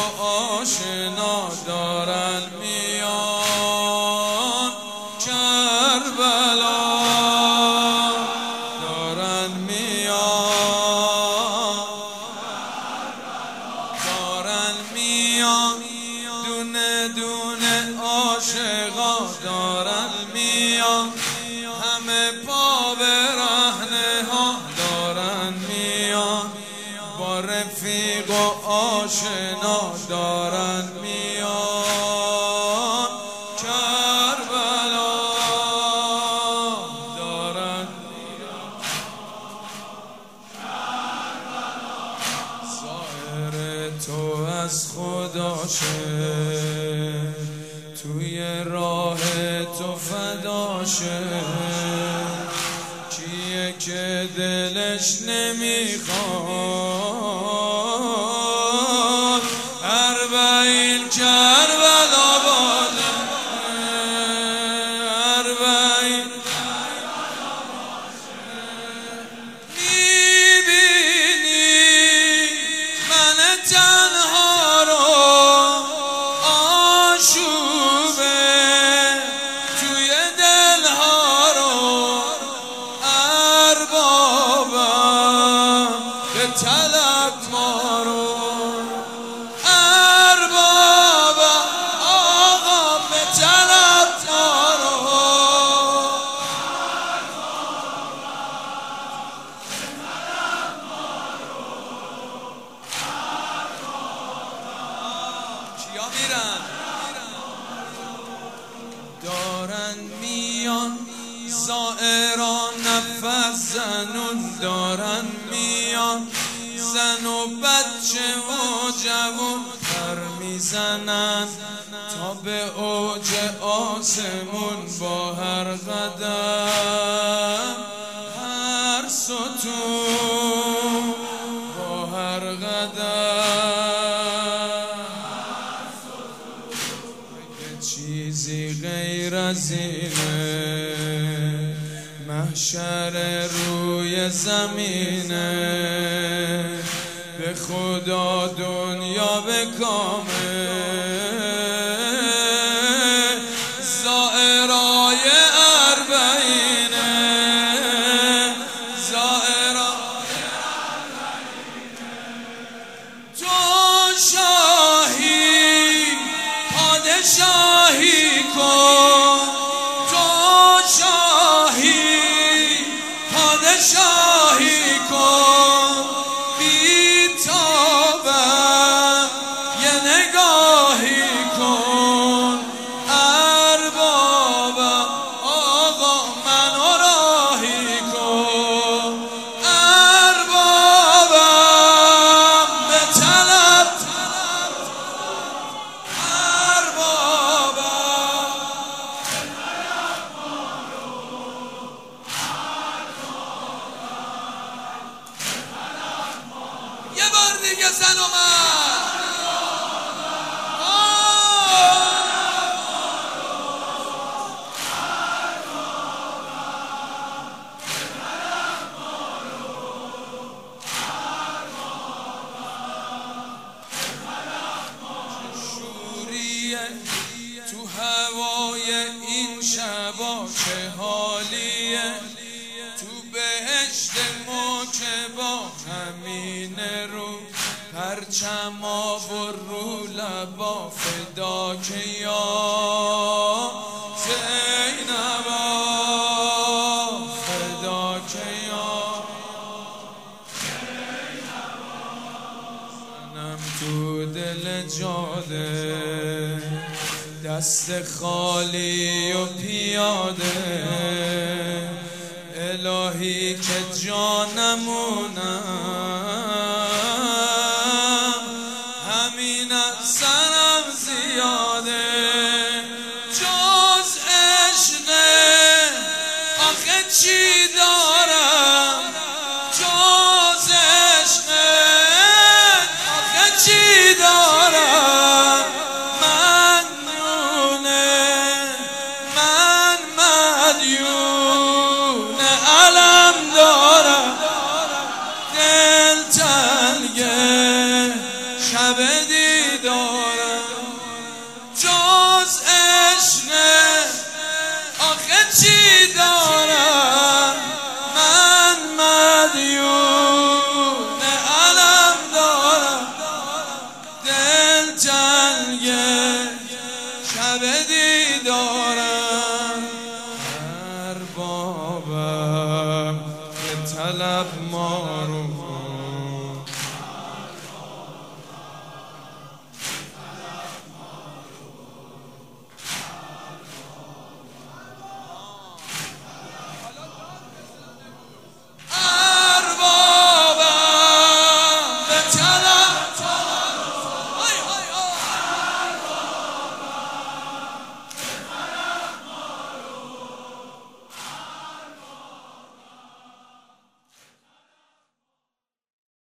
آشنا دارن میان کربلا، دارن میان، دارن میان، دونه دونه عاشقا دارن میان، همه پا برهنه ها دارن میان، با رفیق و آشنا دارن میان کربلا، دارن میان کربلا. ظاهر تو از خداشه، توی راه تو فداشه، کیه که دلش نمیخواد اربعین کربلا باده، اربعین کربلا باشه. میبینی من تنها رو آشوبه توی دلها رو، اربابم به طلب ما رو، اربابم آقا به طلب ما رو، کیا میرن؟ دارن میان زائران نفس زنون دارن میان، زن و بچه و جوون پر میزنن تا به اوج آسمون، با هر قدم هر ستون، با هر قدم اگه چیزی غیر از اینه محشر روی زمینه، به خدا دنیا به کامه، زائرای اربعینه، زائرای اربعینه. تو شاهی پادشاهی کن، تو شاهی پادشاهی کن، بی تابم یه نگاهی کن، اربابم آقا منو راهی کن، اربابم به طلب، اربابم یه بار دیگه زن و مرد. شوریه تو هوای این شبا، چه حالیه تو بهشت موکبا، همین رو پرچما و رو لبا، فدا که یا زینبا، فدا که یا زنم تو دل جاده، دست خالی و پیاده، الهی که جانمونم همین از سرم زیاده، جز عشقه آخه چی دارم، جز عشقه آخه چی دارم، من مدیون علم دارم، دل تنگه شب دیدارم جز عشق